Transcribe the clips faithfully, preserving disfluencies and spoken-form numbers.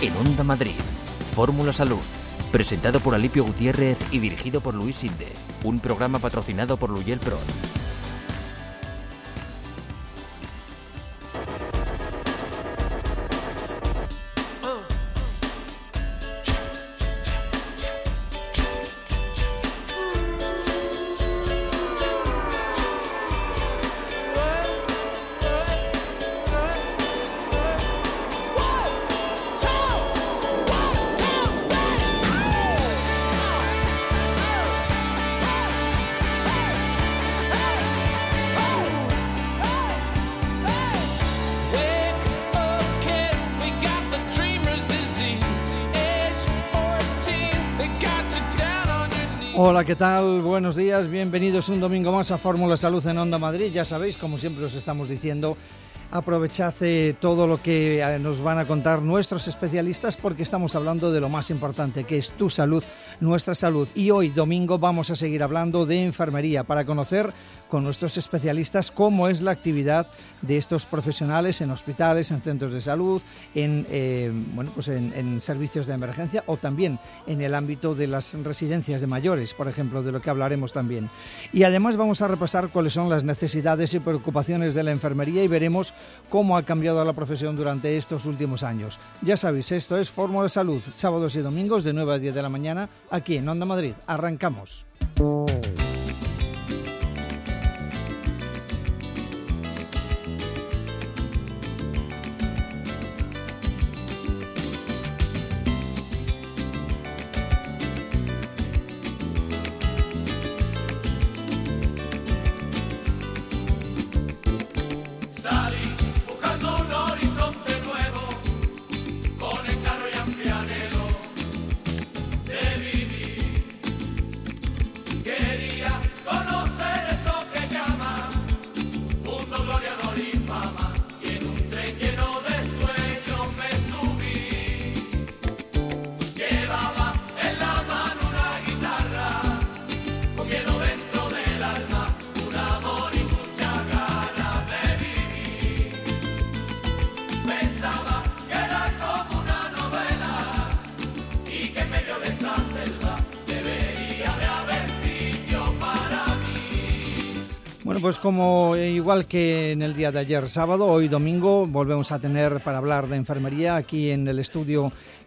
En Onda Madrid, Fórmula Salud, presentado por Alipio Gutiérrez y dirigido por Luis Sinde, un programa patrocinado por Luyel Pro. Hola, ¿qué tal? Buenos días, bienvenidos un domingo más a Fórmula Salud en Onda Madrid. Ya sabéis, como siempre os estamos diciendo, aprovechad eh, todo lo que eh, nos van a contar nuestros especialistas, porque estamos hablando de lo más importante, que es tu salud, nuestra salud. Y hoy, domingo, vamos a seguir hablando de enfermería para conocer con nuestros especialistas cómo es la actividad de estos profesionales en hospitales, en centros de salud, en, eh, bueno, pues en, en servicios de emergencia o también en el ámbito de las residencias de mayores, por ejemplo, de lo que hablaremos también. Y además vamos a repasar cuáles son las necesidades y preocupaciones de la enfermería y veremos cómo ha cambiado la profesión durante estos últimos años. Ya sabéis, esto es Fórmula Salud, sábados y domingos de nueve a diez de la mañana, aquí en Onda Madrid. Arrancamos. Bueno, pues como igual que en el día de ayer sábado, hoy domingo volvemos a tener para hablar de enfermería aquí en el estudio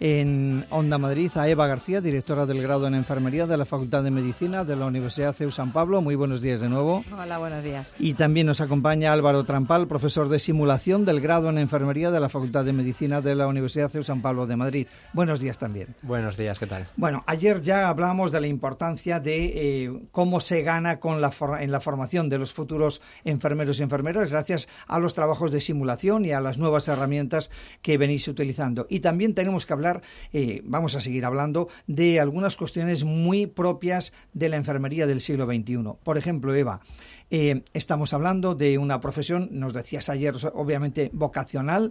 en Onda Madrid a Eva García, directora del grado en enfermería de la Facultad de Medicina de la Universidad C E U San Pablo. Muy buenos días de nuevo. Hola, buenos días. Y también nos acompaña Álvaro Trampal, profesor de simulación del grado en enfermería de la Facultad de Medicina de la Universidad C E U San Pablo de Madrid. Buenos días también. Buenos días, ¿qué tal? Bueno, ayer ya hablábamos de la importancia de eh, cómo se gana con la for- en la formación de los futuros enfermeros y enfermeras gracias a los trabajos de simulación y a las nuevas herramientas que venís utilizando. Y también tenemos que hablar, eh, vamos a seguir hablando, de algunas cuestiones muy propias de la enfermería del siglo veintiuno. Por ejemplo, Eva, eh, estamos hablando de una profesión, nos decías ayer, obviamente vocacional,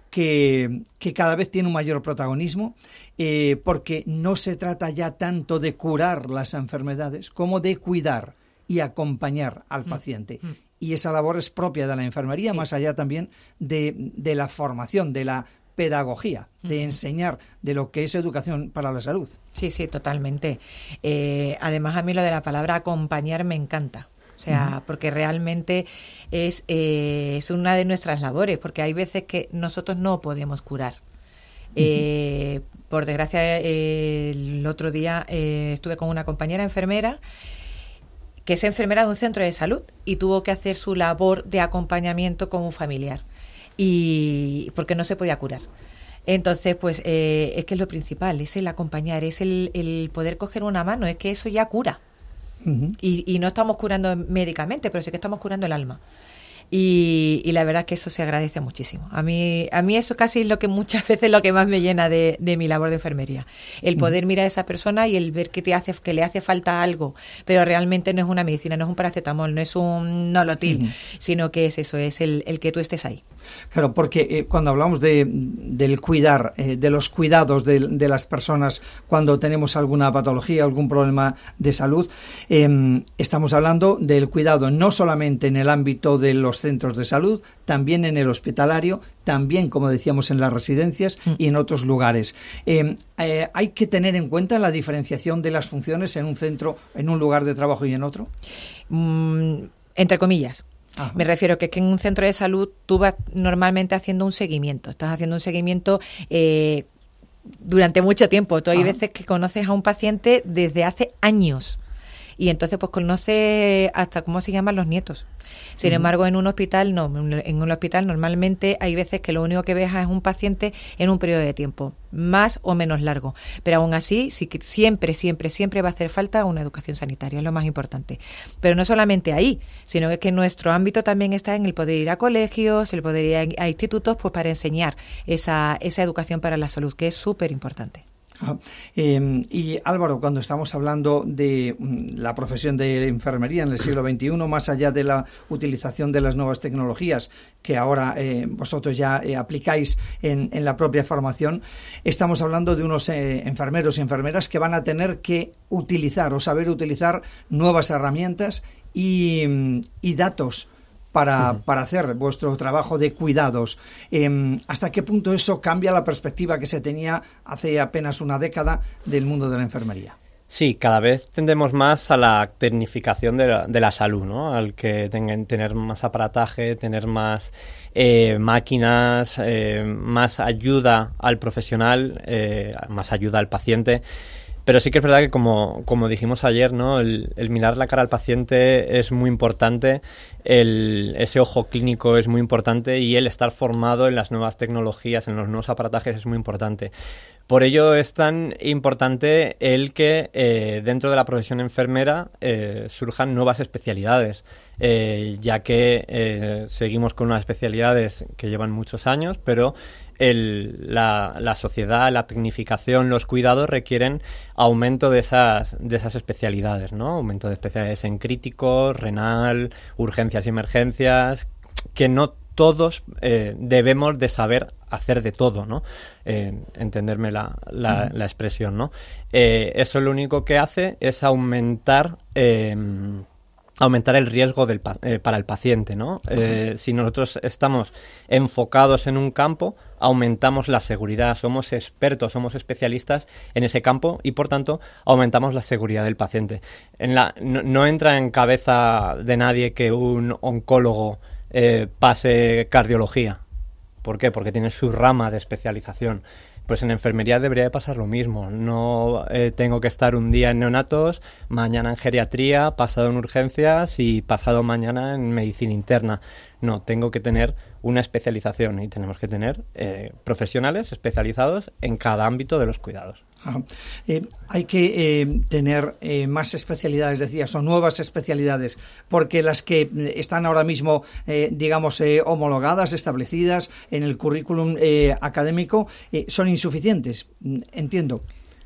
que, que cada vez tiene un mayor protagonismo, eh, porque no se trata ya tanto de curar las enfermedades como de cuidar y acompañar al mm. paciente. Mm. Y esa labor es propia de la enfermería, sí. Más allá también de, de la formación, de la pedagogía, de uh-huh. enseñar de lo que es educación para la salud. Sí, sí, totalmente. Eh, además, a mí lo de la palabra acompañar me encanta. O sea, uh-huh. porque realmente es, eh, es una de nuestras labores, porque hay veces que nosotros no podemos curar. Uh-huh. Eh, por desgracia, eh, el otro día eh, estuve con una compañera enfermera que es enfermera de un centro de salud y tuvo que hacer su labor de acompañamiento con un familiar, y porque no se podía curar. Entonces, pues eh, es que es lo principal, es el acompañar, es el, el poder coger una mano, es que eso ya cura. Uh-huh. Y, y no estamos curando médicamente, pero sí que estamos curando el alma. Y, y la verdad es que eso se agradece muchísimo. A mí a mí eso casi es lo que muchas veces lo que más me llena de, de mi labor de enfermería. El poder uh-huh. mirar a esa persona y el ver que te hace que le hace falta algo, pero realmente no es una medicina, no es un paracetamol, no es un nolotil, uh-huh. sino que es eso, es el, el que tú estés ahí. Claro, porque eh, cuando hablamos de, del cuidar, eh, de los cuidados de, de las personas cuando tenemos alguna patología, algún problema de salud, eh, estamos hablando del cuidado no solamente en el ámbito de los centros de salud, también en el hospitalario, también, como decíamos, en las residencias mm. y en otros lugares. Eh, eh, ¿Hay que tener en cuenta la diferenciación de las funciones en un centro, en un lugar de trabajo y en otro? Mm, entre comillas. Ajá. Me refiero que, que en un centro de salud tú vas normalmente haciendo un seguimiento. Estás haciendo un seguimiento eh, durante mucho tiempo. Tú hay Ajá. veces que conoces a un paciente desde hace años. Y entonces pues conoce hasta cómo se llaman los nietos. Sin uh-huh. embargo, en un hospital no, en un hospital normalmente hay veces que lo único que ves es un paciente en un periodo de tiempo, más o menos largo. Pero aún así, sí que siempre, siempre, siempre va a hacer falta una educación sanitaria, es lo más importante. Pero no solamente ahí, sino que nuestro ámbito también está en el poder ir a colegios, el poder ir a, a institutos, pues para enseñar esa, esa educación para la salud, que es súper importante. Ah, eh, y Álvaro, cuando estamos hablando de um, la profesión de enfermería en el siglo veintiuno, más allá de la utilización de las nuevas tecnologías que ahora eh, vosotros ya eh, aplicáis en, en la propia formación, estamos hablando de unos eh, enfermeros y enfermeras que van a tener que utilizar o saber utilizar nuevas herramientas y, y datos Para, uh-huh. para hacer vuestro trabajo de cuidados. Eh, ¿Hasta qué punto eso cambia la perspectiva que se tenía hace apenas una década del mundo de la enfermería? Sí, cada vez tendemos más a la tecnificación de la, de la salud, ¿no? Al que tengan, tener más aparataje, tener más eh, máquinas, eh, más ayuda al profesional, eh, más ayuda al paciente. Pero sí que es verdad que, como, como dijimos ayer, ¿no? El, el mirar la cara al paciente es muy importante, el, ese ojo clínico es muy importante y el estar formado en las nuevas tecnologías, en los nuevos aparatajes es muy importante. Por ello es tan importante el que eh, dentro de la profesión enfermera eh, surjan nuevas especialidades, eh, ya que eh, seguimos con unas especialidades que llevan muchos años, pero el, la, la sociedad, la tecnificación, los cuidados requieren aumento de esas, de esas especialidades, ¿no? Aumento de especialidades en crítico, renal, urgencias y emergencias, que no todos eh, debemos de saber hacer de todo, ¿no? Eh, entenderme la, la, la expresión, ¿no? Eh, eso lo único que hace es aumentar eh, aumentar el riesgo del, eh, para el paciente, ¿no? Eh, si nosotros estamos enfocados en un campo, aumentamos la seguridad, somos expertos, somos especialistas en ese campo y, por tanto, aumentamos la seguridad del paciente. En la, no, no entra en cabeza de nadie que un oncólogo eh, pase cardiología. ¿Por qué? Porque tiene su rama de especialización. Pues en enfermería debería de pasar lo mismo. No eh, tengo que estar un día en neonatos, mañana en geriatría, pasado en urgencias y pasado mañana en medicina interna. No, tengo que tener una especialización y tenemos que tener eh, profesionales especializados en cada ámbito de los cuidados. Ajá. Eh, hay que eh, tener eh, más especialidades, decías, o nuevas especialidades, porque las que están ahora mismo, eh, digamos, eh, homologadas, establecidas en el currículum eh, académico, eh, son insuficientes, entiendo.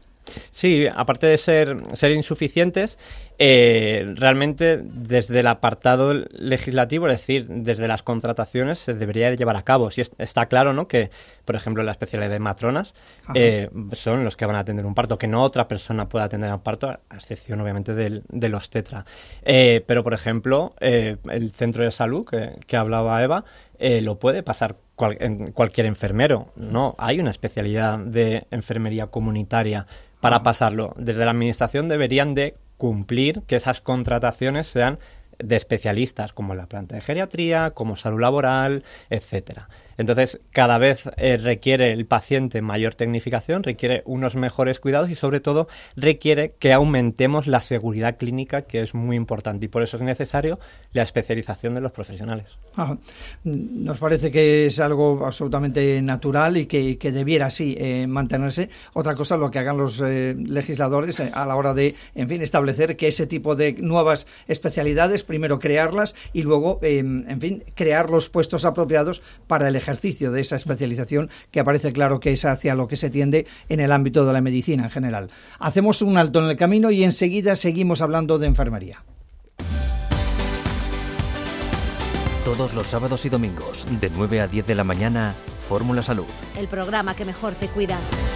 Sí, aparte de ser, ser insuficientes, eh, realmente desde el apartado legislativo, es decir, desde las contrataciones, se debería de llevar a cabo. Si es, está claro, ¿no?, que, por ejemplo, la especialidad de matronas eh, son los que van a atender un parto, que no otra persona pueda atender un parto, a excepción, obviamente, del, del obstetra. Eh, pero, por ejemplo, eh, el centro de salud que, que hablaba Eva, eh, lo puede pasar cual, en cualquier enfermero, ¿no? Hay una especialidad de enfermería comunitaria para pasarlo. Desde la administración deberían de cumplir que esas contrataciones sean de especialistas, como la planta de geriatría, como salud laboral, etcétera. Entonces, cada vez eh, requiere el paciente mayor tecnificación, requiere unos mejores cuidados y, sobre todo, requiere que aumentemos la seguridad clínica, que es muy importante, y por eso es necesario la especialización de los profesionales. Ajá. Nos parece que es algo absolutamente natural y que, que debiera así eh, mantenerse. Otra cosa es lo que hagan los eh, legisladores eh, a la hora de, en fin, establecer que ese tipo de nuevas especialidades, primero crearlas y luego, eh, en fin, crear los puestos apropiados para el ejercicio de esa especialización, que aparece claro que es hacia lo que se tiende en el ámbito de la medicina en general. Hacemos un alto en el camino y enseguida seguimos hablando de enfermería. Todos los sábados y domingos, de nueve a diez de la mañana, Fórmula Salud. El programa que mejor te cuida.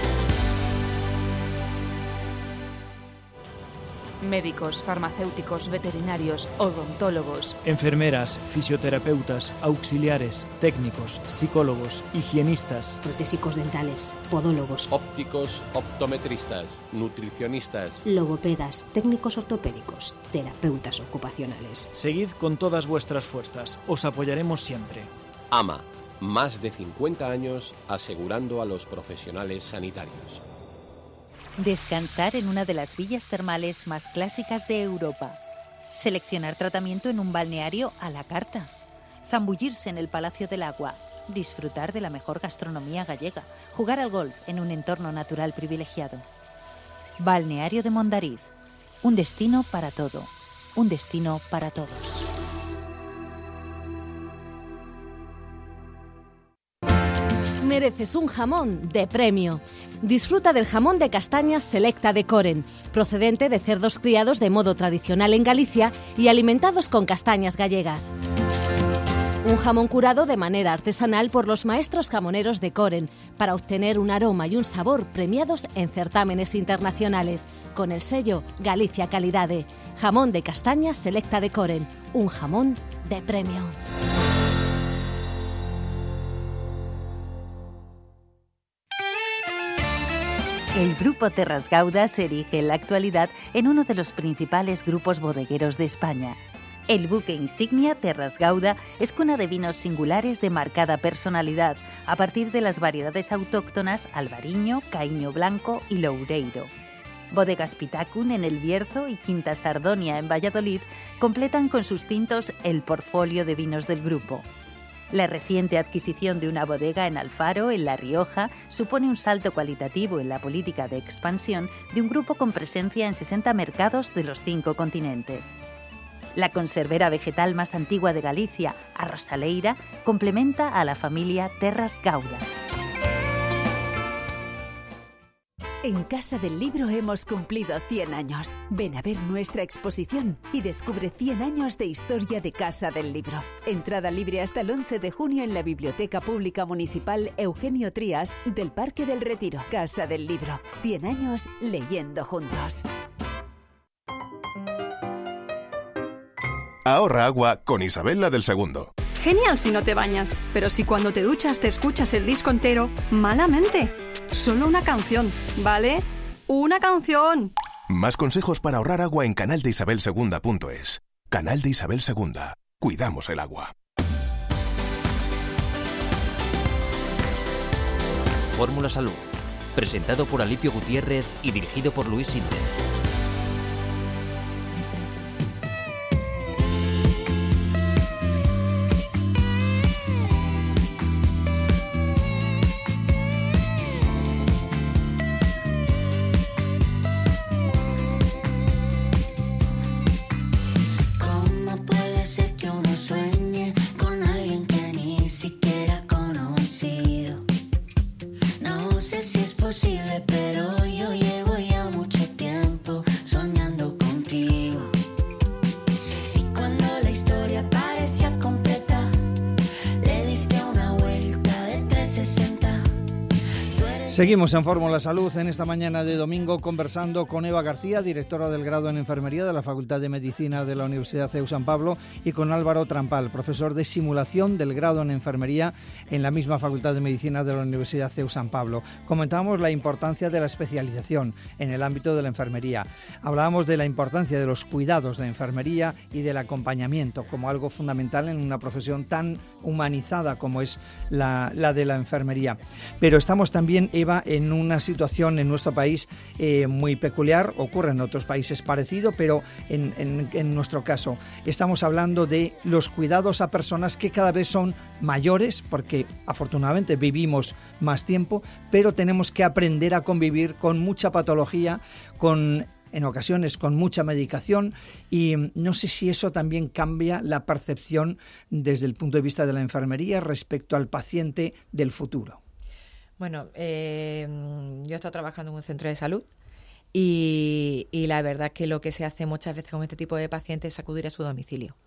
Médicos, farmacéuticos, veterinarios, odontólogos, enfermeras, fisioterapeutas, auxiliares, técnicos, psicólogos, higienistas, protésicos dentales, podólogos, ópticos, optometristas, nutricionistas, logopedas, técnicos ortopédicos, terapeutas ocupacionales. Seguid con todas vuestras fuerzas, os apoyaremos siempre. A M A, más de cincuenta años asegurando a los profesionales sanitarios. Descansar en una de las villas termales más clásicas de Europa. Seleccionar tratamiento en un balneario a la carta. Zambullirse en el Palacio del Agua. Disfrutar de la mejor gastronomía gallega. Jugar al golf en un entorno natural privilegiado. Balneario de Mondariz. Un destino para todo. Un destino para todos. Mereces un jamón de premio. Disfruta del jamón de castañas Selecta de Coren, procedente de cerdos criados de modo tradicional en Galicia y alimentados con castañas gallegas. Un jamón curado de manera artesanal por los maestros jamoneros de Coren para obtener un aroma y un sabor premiados en certámenes internacionales, con el sello Galicia Calidade. Jamón de castañas Selecta de Coren, un jamón de premio. El Grupo Terras Gauda se erige en la actualidad en uno de los principales grupos bodegueros de España. El buque insignia Terras Gauda es cuna de vinos singulares de marcada personalidad, a partir de las variedades autóctonas Albariño, Caíño Blanco y Loureiro. Bodegas Pitacun en El Bierzo y Quinta Sardonia en Valladolid completan con sus tintos el portfolio de vinos del grupo. La reciente adquisición de una bodega en Alfaro, en La Rioja, supone un salto cualitativo en la política de expansión de un grupo con presencia en sesenta mercados de los cinco continentes. La conservera vegetal más antigua de Galicia, Arrosaleira, complementa a la familia Terras Gauda. En Casa del Libro hemos cumplido cien años. Ven a ver nuestra exposición y descubre cien años de historia de Casa del Libro. Entrada libre hasta el once de junio en la Biblioteca Pública Municipal Eugenio Trías del Parque del Retiro. Casa del Libro. cien años leyendo juntos. Ahorra agua con Isabel la del Segundo. Genial si no te bañas, pero si cuando te duchas te escuchas el disco entero, malamente. Solo una canción, ¿vale? ¡Una canción! Más consejos para ahorrar agua en canal de isabel segunda punto es. Canal de Isabel Segunda. Cuidamos el agua. Fórmula Salud. Presentado por Alipio Gutiérrez y dirigido por Luis Sinde. Seguimos en Fórmula Salud en esta mañana de domingo conversando con Eva García, directora del grado en Enfermería de la Facultad de Medicina de la Universidad C E U San Pablo, y con Álvaro Trampal, profesor de simulación del grado en Enfermería en la misma Facultad de Medicina de la Universidad C E U San Pablo. Comentábamos la importancia de la especialización en el ámbito de la enfermería. Hablábamos de la importancia de los cuidados de enfermería y del acompañamiento como algo fundamental en una profesión tan humanizada como es la, la de la enfermería. Pero estamos también, Eva, en una situación en nuestro país eh, muy peculiar. Ocurre en otros países parecido, pero en, en, en nuestro caso estamos hablando de los cuidados a personas que cada vez son mayores, porque afortunadamente vivimos más tiempo, pero tenemos que aprender a convivir con mucha patología, con en ocasiones con mucha medicación, y no sé si eso también cambia la percepción desde el punto de vista de la enfermería respecto al paciente del futuro. Bueno, eh, yo estoy trabajando en un centro de salud y, y la verdad es que lo que se hace muchas veces con este tipo de pacientes es acudir a su domicilio.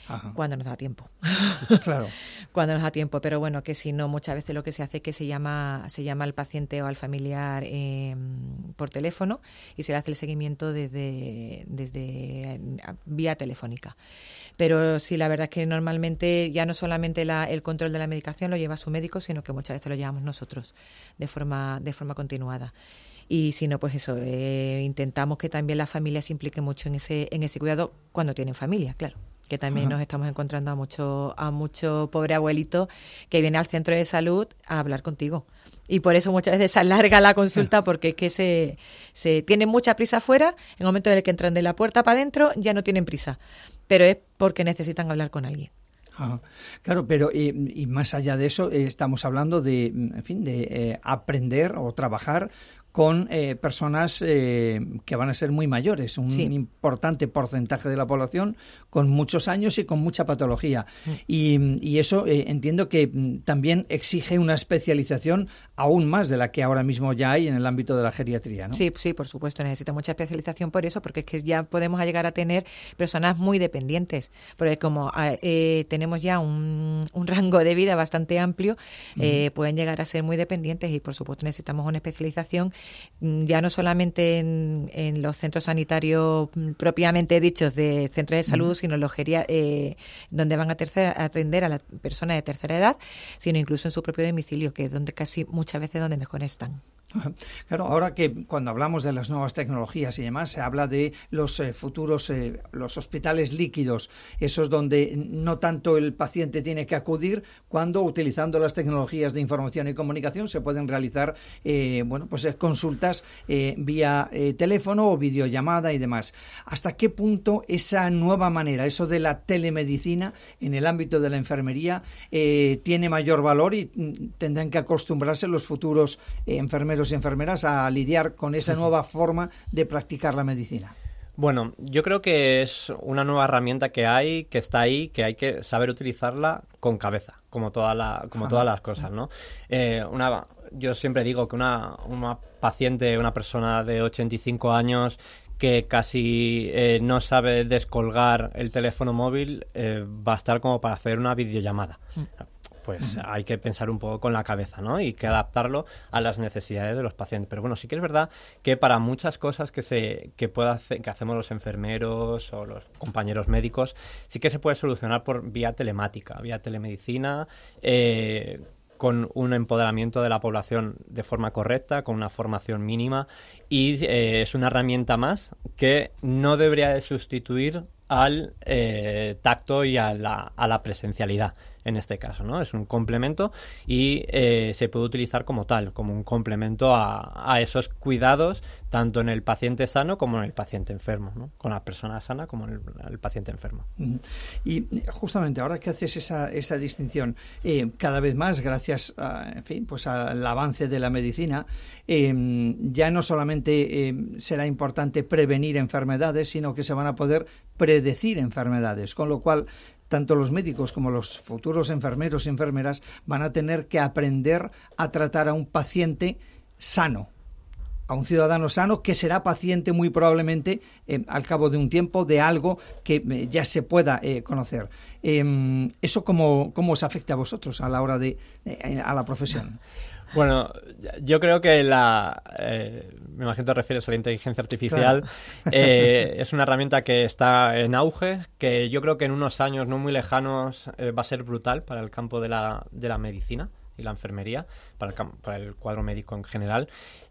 Ajá. cuando nos da tiempo. Claro. Cuando nos da tiempo, pero bueno, que si no, muchas veces lo que se hace es que se llama, se llama al paciente o al familiar eh, por teléfono y se le hace el seguimiento desde, desde vía telefónica. Pero sí, la verdad es que normalmente ya no solamente la, el control de la medicación lo lleva su médico, sino que muchas veces lo llevamos nosotros de forma, de forma continuada. Y si no, pues eso, eh, intentamos que también la familia se implique mucho en ese, en ese cuidado cuando tienen familia, claro. Que también Ajá. nos estamos encontrando a mucho, a mucho pobre abuelito que viene al centro de salud a hablar contigo. Y por eso muchas veces se alarga la consulta, porque es que se, se tienen mucha prisa afuera, en el momento en el que entran de la puerta para adentro ya no tienen prisa, pero es porque necesitan hablar con alguien. Ajá. Claro, pero y, y más allá de eso, eh, estamos hablando de, en fin, de eh, aprender o trabajar con eh, personas eh, que van a ser muy mayores, un sí. importante porcentaje de la población con muchos años y con mucha patología. Mm. Y, y eso eh, entiendo que mm, también exige una especialización aún más de la que ahora mismo ya hay en el ámbito de la geriatría, ¿no? Sí, sí, por supuesto, necesita mucha especialización por eso, porque es que ya podemos llegar a tener personas muy dependientes, porque como eh, tenemos ya un, un rango de vida bastante amplio, eh, mm. pueden llegar a ser muy dependientes y por supuesto necesitamos una especialización ya no solamente en, en los centros sanitarios propiamente dichos de centros de salud, mm. sino en los geria, eh, donde van a, tercera, a atender a la persona de tercera edad, sino incluso en su propio domicilio, que es donde casi muchas veces donde mejor están. Claro, ahora que cuando hablamos de las nuevas tecnologías y demás, se habla de los eh, futuros, eh, los hospitales líquidos, esos donde no tanto el paciente tiene que acudir, cuando utilizando las tecnologías de información y comunicación se pueden realizar eh, bueno, pues eh, consultas eh, vía eh, teléfono o videollamada y demás. ¿Hasta qué punto esa nueva manera, eso de la telemedicina en el ámbito de la enfermería eh, tiene mayor valor y mm, tendrán que acostumbrarse los futuros eh, enfermeros y enfermeras a lidiar con esa nueva forma de practicar la medicina? Bueno, yo creo que es una nueva herramienta que hay, que está ahí, que hay que saber utilizarla con cabeza, como toda la, como todas las cosas, ¿no? Eh, una, yo siempre digo que una, una paciente, una persona de ochenta y cinco años que casi eh, no sabe descolgar el teléfono móvil, eh, va a estar como para hacer una videollamada. Mm. Pues uh-huh. hay que pensar un poco con la cabeza, ¿no? Y que adaptarlo a las necesidades de los pacientes. Pero bueno, sí que es verdad que para muchas cosas que se que pueda hacer, que hacemos los enfermeros o los compañeros médicos, sí que se puede solucionar por vía telemática, vía telemedicina, eh, con un empoderamiento de la población de forma correcta, con una formación mínima, y eh, es una herramienta más que no debería de sustituir al eh, tacto y a la, a la presencialidad. En este caso, ¿no? Es un complemento y eh, se puede utilizar como tal, como un complemento a, a esos cuidados, tanto en el paciente sano como en el paciente enfermo, ¿no? Con la persona sana como en el, el paciente enfermo. Y justamente ahora que haces esa, esa distinción, eh, cada vez más, gracias a, en fin, pues al avance de la medicina, eh, ya no solamente eh, será importante prevenir enfermedades, sino que se van a poder predecir enfermedades, con lo cual tanto los médicos como los futuros enfermeros y enfermeras van a tener que aprender a tratar a un paciente sano, a un ciudadano sano que será paciente muy probablemente eh, al cabo de un tiempo de algo que eh, ya se pueda eh, conocer. Eh, ¿Eso cómo, cómo os afecta a vosotros a la hora de eh, a la profesión? Bueno, yo creo que la... Eh, me imagino que te refieres a la inteligencia artificial. Claro. Eh, es una herramienta que está en auge, que yo creo que en unos años no muy lejanos eh, va a ser brutal para el campo de la, de la medicina y la enfermería, para el, para el cuadro médico en general.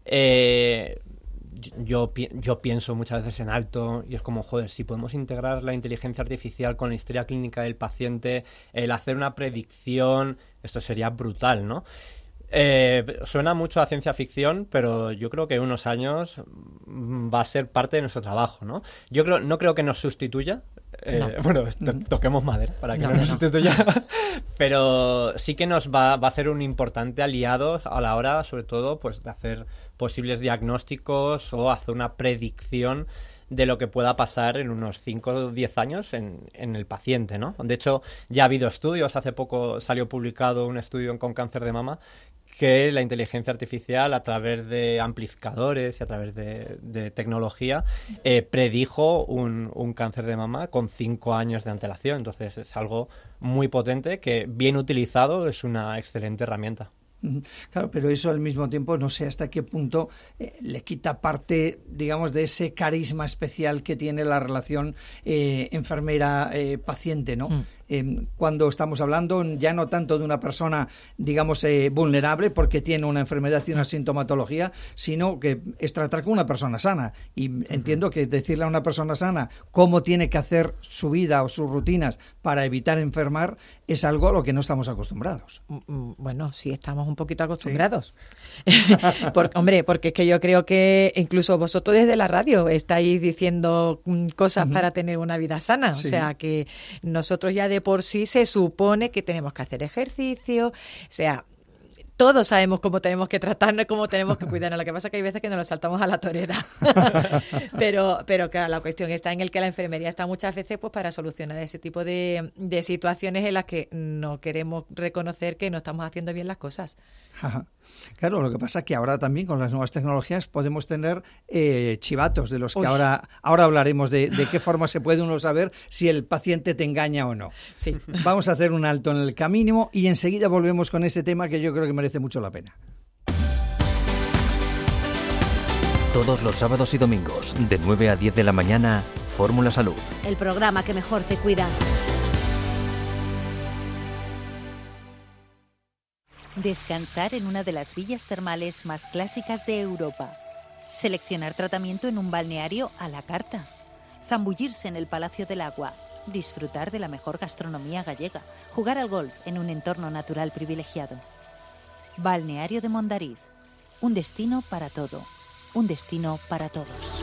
Eh, yo, yo pienso muchas veces en alto y es como, joder, si podemos integrar la inteligencia artificial con la historia clínica del paciente, el hacer una predicción, esto sería brutal, ¿no? Eh, suena mucho a ciencia ficción, pero yo creo que en unos años va a ser parte de nuestro trabajo, ¿no? Yo creo, no creo que nos sustituya. Eh, no. Bueno, to toquemos madera para que no, no nos no. sustituya. Pero sí que nos va, va a ser un importante aliado a la hora, sobre todo, pues de hacer posibles diagnósticos o hacer una predicción de lo que pueda pasar en unos cinco o diez años en, en el paciente, ¿no? De hecho, ya ha habido estudios, hace poco salió publicado un estudio con cáncer de mama que la inteligencia artificial, a través de amplificadores y a través de, de tecnología, eh, predijo un, un cáncer de mama con cinco años de antelación. Entonces es algo muy potente que, bien utilizado, es una excelente herramienta. Claro, pero eso al mismo tiempo no sé hasta qué punto eh, le quita parte, digamos, de ese carisma especial que tiene la relación eh, enfermera-paciente, ¿no? Mm. Eh, cuando estamos hablando ya no tanto de una persona, digamos, eh, vulnerable porque tiene una enfermedad y una sintomatología, sino que es tratar con una persona sana. Y uh-huh. entiendo que decirle a una persona sana cómo tiene que hacer su vida o sus rutinas para evitar enfermar es algo a lo que no estamos acostumbrados. Bueno, sí estamos un poquito acostumbrados. ¿Sí? Porque, hombre, porque es que yo creo que incluso vosotros desde la radio estáis diciendo cosas uh-huh. para tener una vida sana. Sí. O sea, que nosotros ya de por sí se supone que tenemos que hacer ejercicio, o sea, todos sabemos cómo tenemos que tratarnos, cómo tenemos que cuidarnos. Lo que pasa es que hay veces que nos lo saltamos a la torera. pero, pero claro, la cuestión está en el que la enfermería está muchas veces pues para solucionar ese tipo de, de situaciones en las que no queremos reconocer que no estamos haciendo bien las cosas. Ajá. Claro, lo que pasa es que ahora también con las nuevas tecnologías podemos tener eh, chivatos de los que ahora, ahora hablaremos de, de qué forma se puede uno saber si el paciente te engaña o no. Sí. Vamos a hacer un alto en el camino y enseguida volvemos con ese tema que yo creo que merece mucho la pena. Todos los sábados y domingos, de nueve a diez de la mañana, Fórmula Salud. El programa que mejor te cuida. Descansar en una de las villas termales más clásicas de Europa. Seleccionar tratamiento en un balneario a la carta. Zambullirse en el Palacio del Agua. Disfrutar de la mejor gastronomía gallega. Jugar al golf en un entorno natural privilegiado. Balneario de Mondariz. Un destino para todo. Un destino para todos.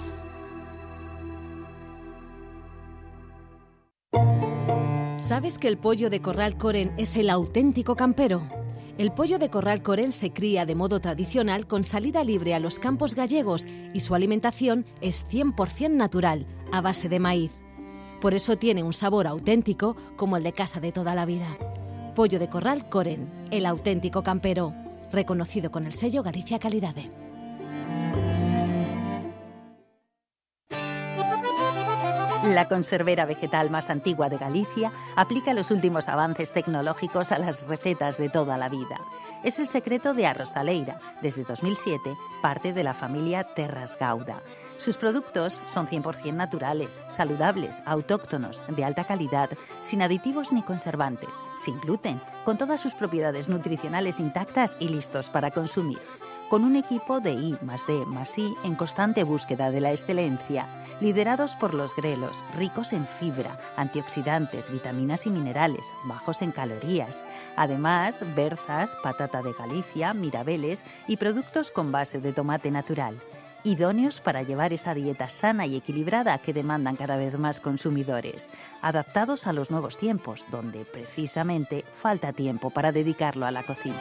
¿Sabes que el pollo de Corral Coren es el auténtico campero? El pollo de Corral Coren se cría de modo tradicional con salida libre a los campos gallegos y su alimentación es cien por ciento natural, a base de maíz. Por eso tiene un sabor auténtico como el de casa de toda la vida. Pollo de Corral Coren, el auténtico campero, reconocido con el sello Galicia Calidade. La conservera vegetal más antigua de Galicia aplica los últimos avances tecnológicos a las recetas de toda la vida. Es el secreto de Arrosaleira, desde dos mil siete, parte de la familia Terras Gauda. Sus productos son cien por ciento naturales, saludables, autóctonos, de alta calidad, sin aditivos ni conservantes, sin gluten, con todas sus propiedades nutricionales intactas y listos para consumir. Con un equipo de I más D más I en constante búsqueda de la excelencia, liderados por los grelos, ricos en fibra, antioxidantes, vitaminas y minerales, bajos en calorías. Además, berzas, patata de Galicia, mirabeles y productos con base de tomate natural. Idóneos para llevar esa dieta sana y equilibrada que demandan cada vez más consumidores. Adaptados a los nuevos tiempos, donde precisamente falta tiempo para dedicarlo a la cocina.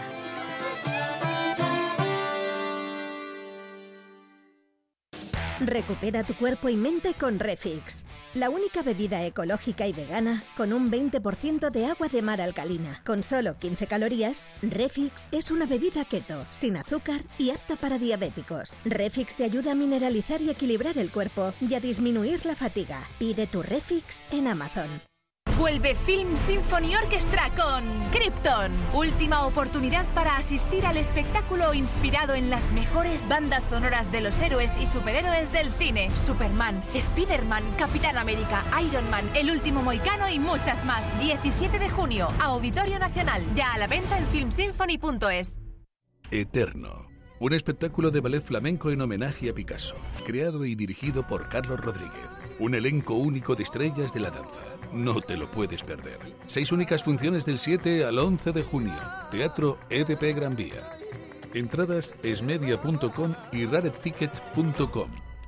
Recupera tu cuerpo y mente con Refix, la única bebida ecológica y vegana con un veinte por ciento de agua de mar alcalina. Con solo quince calorías, Refix es una bebida keto, sin azúcar y apta para diabéticos. Refix te ayuda a mineralizar y equilibrar el cuerpo y a disminuir la fatiga. Pide tu Refix en Amazon. Vuelve Film Symphony Orchestra con Krypton. Última oportunidad para asistir al espectáculo inspirado en las mejores bandas sonoras de los héroes y superhéroes del cine. Superman, Spider-Man, Capitán América, Iron Man, El Último Mohicano y muchas más. diecisiete de junio, Auditorio Nacional. Ya a la venta en film symphony punto es. Eterno. Un espectáculo de ballet flamenco en homenaje a Picasso. Creado y dirigido por Carlos Rodríguez. Un elenco único de estrellas de la danza. No te lo puedes perder. Seis únicas funciones del siete al once de junio. Teatro E D P Gran Vía. Entradas esmedia punto com y rareticket punto com.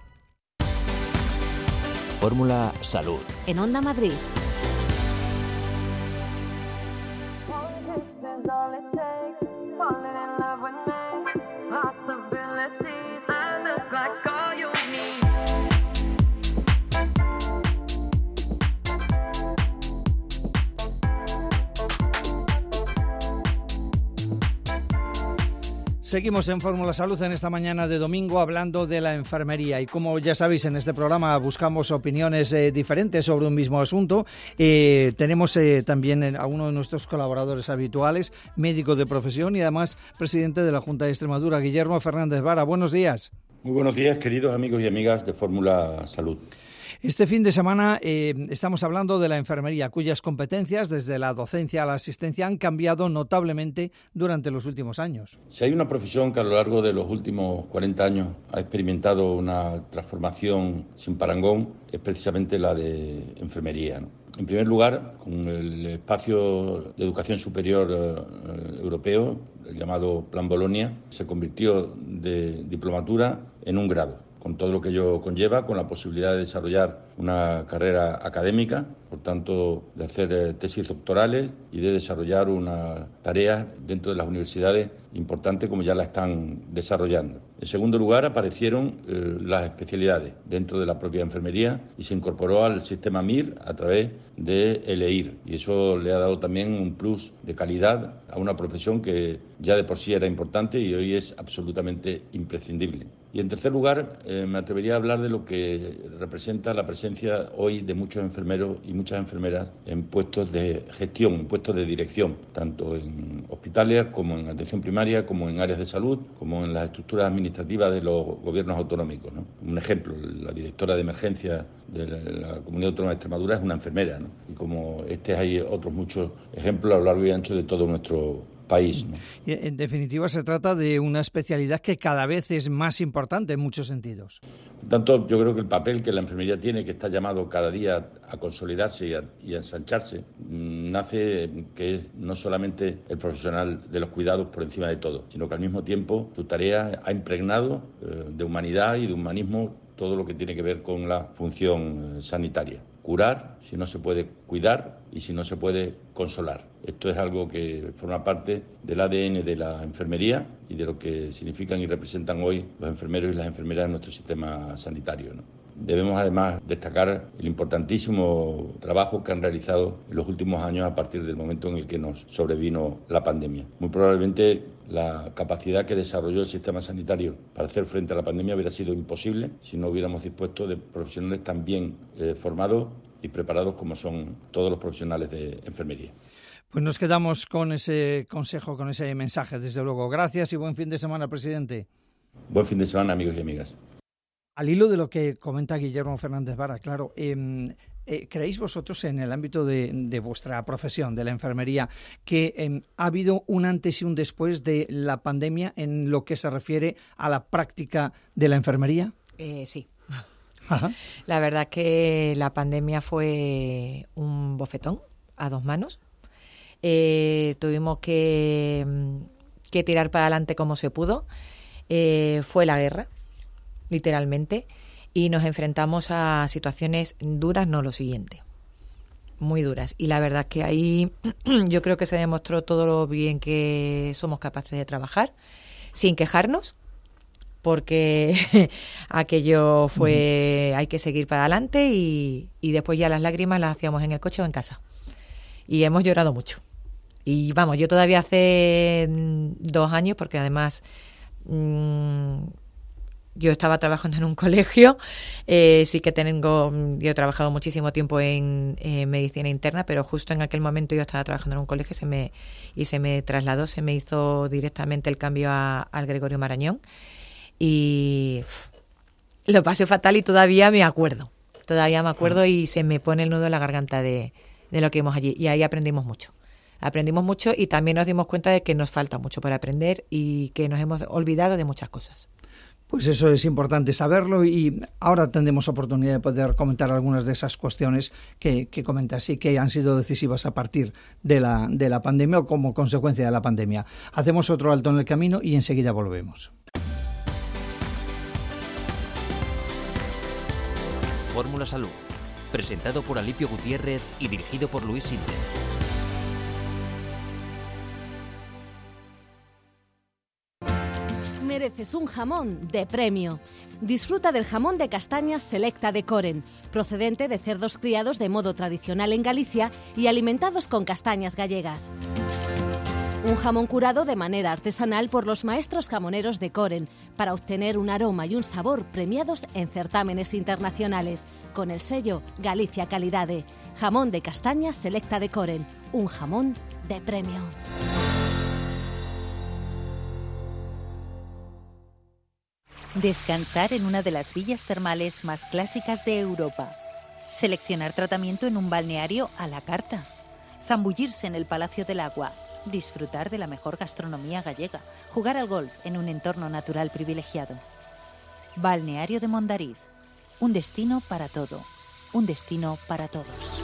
Fórmula Salud. En Onda Madrid. Seguimos en Fórmula Salud en esta mañana de domingo hablando de la enfermería y como ya sabéis en este programa buscamos opiniones eh, diferentes sobre un mismo asunto. Eh, tenemos eh, también a uno de nuestros colaboradores habituales, médico de profesión y además presidente de la Junta de Extremadura, Guillermo Fernández Vara. Buenos días. Muy buenos días, queridos amigos y amigas de Fórmula Salud. Este fin de semana eh, estamos hablando de la enfermería, cuyas competencias, desde la docencia a la asistencia, han cambiado notablemente durante los últimos años. Si hay una profesión que a lo largo de los últimos cuarenta años ha experimentado una transformación sin parangón, es precisamente la de enfermería, ¿no? En primer lugar, con el espacio de educación superior eh, europeo, el llamado Plan Bolonia, se convirtió de diplomatura en un grado, con todo lo que ello conlleva, con la posibilidad de desarrollar una carrera académica, por tanto, de hacer tesis doctorales y de desarrollar una tarea dentro de las universidades importante como ya la están desarrollando. En segundo lugar, aparecieron eh, las especialidades dentro de la propia enfermería y se incorporó al sistema M I R a través de E L E I R y eso le ha dado también un plus de calidad a una profesión que ya de por sí era importante y hoy es absolutamente imprescindible. Y en tercer lugar, eh, me atrevería a hablar de lo que representa la presencia hoy de muchos enfermeros y muchas enfermeras en puestos de gestión, en puestos de dirección, tanto en hospitales como en atención primaria, como en áreas de salud, como en las estructuras administrativas de los gobiernos autonómicos, ¿no? Un ejemplo, la directora de emergencia de la, la Comunidad Autónoma de Extremadura es una enfermera, ¿no? Y como este hay otros muchos ejemplos a lo largo y ancho de todo nuestro país, ¿no? Y en definitiva, se trata de una especialidad que cada vez es más importante en muchos sentidos. Por tanto, yo creo que el papel que la enfermería tiene, que está llamado cada día a consolidarse y a, y a ensancharse, nace que es no solamente el profesional de los cuidados por encima de todo, sino que al mismo tiempo su tarea ha impregnado eh, de humanidad y de humanismo todo lo que tiene que ver con la función eh, sanitaria. Curar, si no se puede cuidar y si no se puede consolar. Esto es algo que forma parte del A D N de la enfermería y de lo que significan y representan hoy los enfermeros y las enfermeras en nuestro sistema sanitario, ¿no? Debemos además destacar el importantísimo trabajo que han realizado en los últimos años a partir del momento en el que nos sobrevino la pandemia. Muy probablemente la capacidad que desarrolló el sistema sanitario para hacer frente a la pandemia hubiera sido imposible si no hubiéramos dispuesto de profesionales tan bien eh, formados y preparados como son todos los profesionales de enfermería. Pues nos quedamos con ese consejo, con ese mensaje, desde luego. Gracias y buen fin de semana, presidente. Buen fin de semana, amigos y amigas. Al hilo de lo que comenta Guillermo Fernández Vara, claro, eh, eh, ¿creéis vosotros en el ámbito de, de vuestra profesión, de la enfermería, que eh, ha habido un antes y un después de la pandemia en lo que se refiere a la práctica de la enfermería? Eh, sí. Ajá. La verdad que la pandemia fue un bofetón a dos manos. Eh, tuvimos que, que tirar para adelante como se pudo. Eh, fue la guerra, literalmente, y nos enfrentamos a situaciones duras, no lo siguiente, muy duras. Y la verdad es que ahí yo creo que se demostró todo lo bien que somos capaces de trabajar, sin quejarnos, porque aquello fue, hay que seguir para adelante y, y después ya las lágrimas las hacíamos en el coche o en casa. Y hemos llorado mucho. Y vamos, yo todavía hace dos años, porque además mmm, yo estaba trabajando en un colegio, eh, sí que tengo, yo he trabajado muchísimo tiempo en eh, medicina interna, pero justo en aquel momento yo estaba trabajando en un colegio se me, y se me trasladó, se me hizo directamente el cambio a, al Gregorio Marañón y uf, lo pasé fatal y todavía me acuerdo, todavía me acuerdo y se me pone el nudo en la garganta de, de lo que vimos allí y ahí aprendimos mucho. Aprendimos mucho y también nos dimos cuenta de que nos falta mucho por aprender y que nos hemos olvidado de muchas cosas. Pues eso es importante saberlo y ahora tendremos oportunidad de poder comentar algunas de esas cuestiones que, que comentas y que han sido decisivas a partir de la, de la pandemia o como consecuencia de la pandemia. Hacemos otro alto en el camino y enseguida volvemos. Fórmula Salud, presentado por Alipio Gutiérrez y dirigido por Luis Sinde. Mereces un jamón de premio. Disfruta del jamón de castañas Selecta de Coren, procedente de cerdos criados de modo tradicional en Galicia y alimentados con castañas gallegas. Un jamón curado de manera artesanal por los maestros jamoneros de Coren para obtener un aroma y un sabor premiados en certámenes internacionales con el sello Galicia Calidade. Jamón de castañas Selecta de Coren, un jamón de premio. Descansar en una de las villas termales más clásicas de Europa. Seleccionar tratamiento en un balneario a la carta. Zambullirse en el Palacio del Agua. Disfrutar de la mejor gastronomía gallega. Jugar al golf en un entorno natural privilegiado. Balneario de Mondariz. Un destino para todo. Un destino para todos.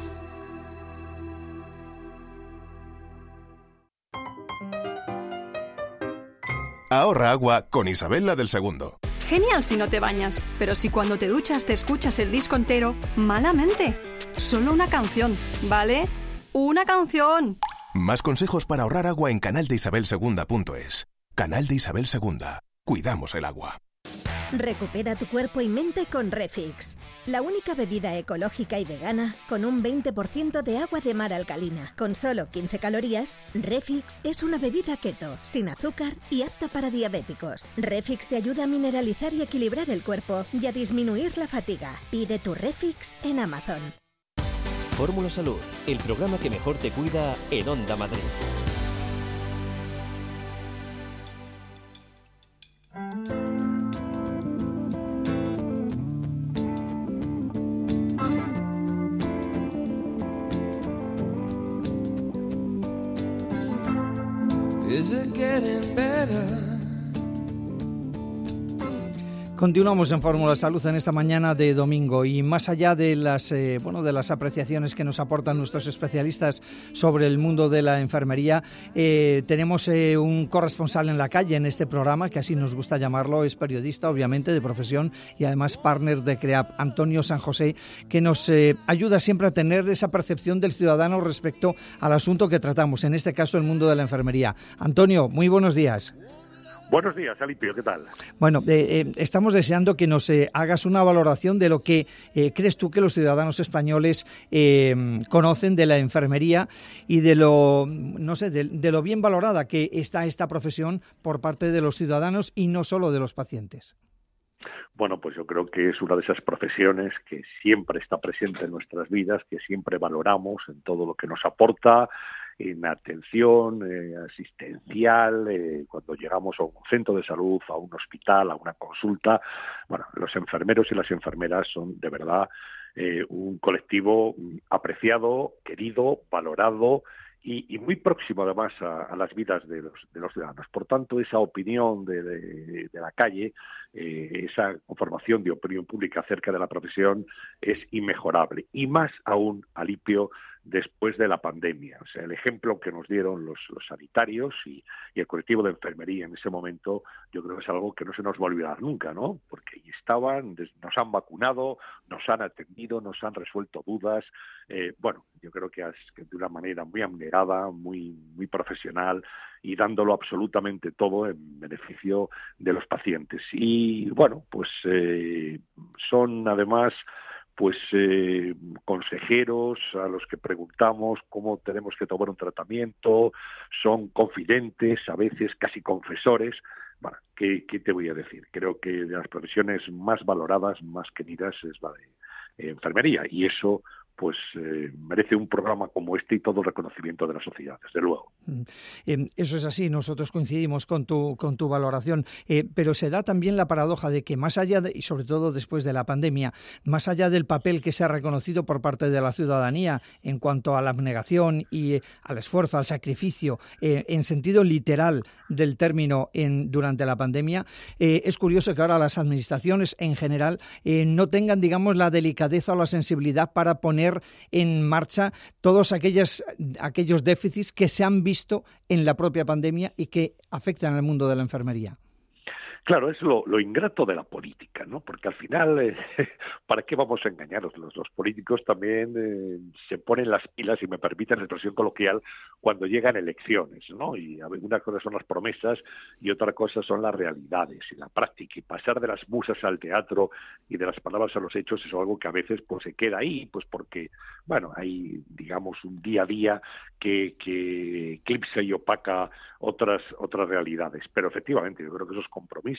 Ahorra agua con Isabel la del Segundo. Genial si no te bañas, pero si cuando te duchas te escuchas el disco entero, malamente. Solo una canción, ¿vale? ¡Una canción! Más consejos para ahorrar agua en canal de isabel segunda punto es. Canal de Isabel Segunda. Cuidamos el agua. Recupera tu cuerpo y mente con Refix, la única bebida ecológica y vegana con un veinte por ciento de agua de mar alcalina. Con solo quince calorías, Refix es una bebida keto, sin azúcar y apta para diabéticos. Refix te ayuda a mineralizar y equilibrar el cuerpo y a disminuir la fatiga. Pide tu Refix en Amazon. Fórmula Salud, el programa que mejor te cuida en Onda Madrid. Is it getting better? Continuamos en Fórmula Salud en esta mañana de domingo y más allá de las eh, bueno de las apreciaciones que nos aportan nuestros especialistas sobre el mundo de la enfermería, eh, tenemos eh, un corresponsal en la calle en este programa, que así nos gusta llamarlo, es periodista obviamente de profesión y además partner de CREAP, Antonio San José, que nos eh, ayuda siempre a tener esa percepción del ciudadano respecto al asunto que tratamos, en este caso el mundo de la enfermería. Antonio, muy buenos días. Buenos días, Alipio, ¿qué tal? Bueno, eh, eh, estamos deseando que nos eh, hagas una valoración de lo que eh, crees tú que los ciudadanos españoles eh, conocen de la enfermería y de lo, no sé, de, de lo bien valorada que está esta profesión por parte de los ciudadanos y no solo de los pacientes. Bueno, pues yo creo que es una de esas profesiones que siempre está presente en nuestras vidas, que siempre valoramos en todo lo que nos aporta, en atención eh, asistencial, eh, cuando llegamos a un centro de salud, a un hospital, a una consulta. Bueno, los enfermeros y las enfermeras son de verdad eh, un colectivo apreciado, querido, valorado y, y muy próximo además a, a las vidas de los, de los ciudadanos. Por tanto, esa opinión de, de, de la calle, eh, esa formación de opinión pública acerca de la profesión es inmejorable. Y más aún, Alipio, después de la pandemia. O sea, el ejemplo que nos dieron los, los sanitarios y, y el colectivo de enfermería en ese momento, yo creo que es algo que no se nos va a olvidar nunca, ¿no? Porque ahí estaban, nos han vacunado, nos han atendido, nos han resuelto dudas. Eh, bueno, yo creo que, que de una manera muy abnegada, muy, muy profesional y dándolo absolutamente todo en beneficio de los pacientes. Y bueno, pues eh, son además pues eh, consejeros a los que preguntamos cómo tenemos que tomar un tratamiento, son confidentes, a veces casi confesores. Bueno, ¿qué, qué te voy a decir? Creo que de las profesiones más valoradas, más queridas, es la de eh, enfermería, y eso pues eh, merece un programa como este y todo el reconocimiento de la sociedad, desde luego. Eh, eso es así, nosotros coincidimos con tu con tu valoración, eh, pero se da también la paradoja de que más allá, de, y sobre todo después de la pandemia, más allá del papel que se ha reconocido por parte de la ciudadanía en cuanto a la abnegación y eh, al esfuerzo, al sacrificio, eh, en sentido literal del término en, durante la pandemia, eh, es curioso que ahora las administraciones en general eh, no tengan, digamos, la delicadeza o la sensibilidad para poner en marcha todos aquellos, aquellos déficits que se han visto en la propia pandemia y que afectan al mundo de la enfermería. Claro, es lo, lo ingrato de la política, ¿no? Porque al final, eh, ¿para qué vamos a engañarnos? Los, los políticos también eh, se ponen las pilas, y me permiten la expresión coloquial, cuando llegan elecciones, ¿no? Y a ver, una cosa son las promesas y otra cosa son las realidades y la práctica. Y pasar de las musas al teatro y de las palabras a los hechos es algo que a veces pues se queda ahí, pues porque, bueno, hay, digamos, un día a día que, que eclipsa y opaca otras, otras realidades. Pero efectivamente, yo creo que esos compromisos